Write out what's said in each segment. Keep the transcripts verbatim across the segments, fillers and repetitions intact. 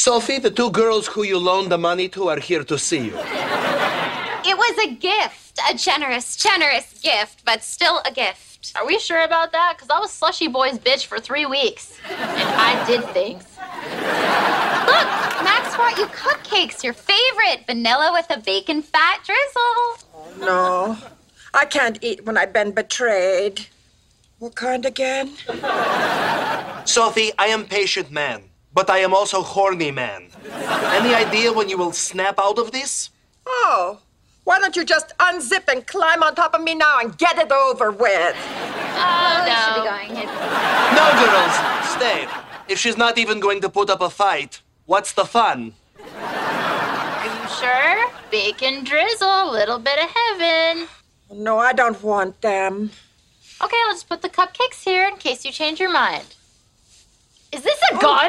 Sophie, the two girls who you loaned the money to are here to see you. It was a gift, a generous, generous gift, but still a gift. Are we sure about that? Because I was Slushy Boy's bitch for three weeks. And I did things. Look, Max brought you cupcakes, your favorite, vanilla with a bacon fat drizzle. Oh, no. I can't eat when I've been betrayed. What kind again? Sophie, I am patient man, but I am also horny man. Any idea when you will snap out of this? Oh, why don't you just unzip and climb on top of me now and get it over with? Oh, We no. should be going. No, girls, stay. If she's not even going to put up a fight, what's the fun? Are you sure? Bacon drizzle, little bit of heaven. No, I don't want them. Okay, let's put the cupcakes here in case you change your mind. Is this a gun?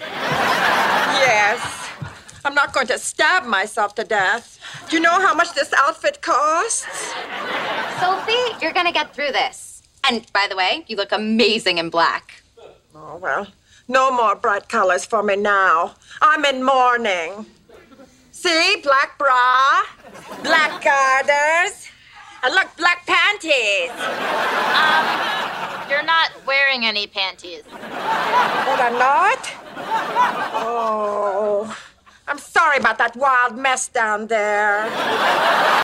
Yes. I'm not going to stab myself to death. Do you know how much this outfit costs? Sophie, you're gonna get through this. And by the way, you look amazing in black. Oh, well, no more bright colors for me now. I'm in mourning. See, black bra, black garters, and look, black panties. Um, you're not wearing any panties. But I'm not? Oh, I'm sorry about that wild mess down there.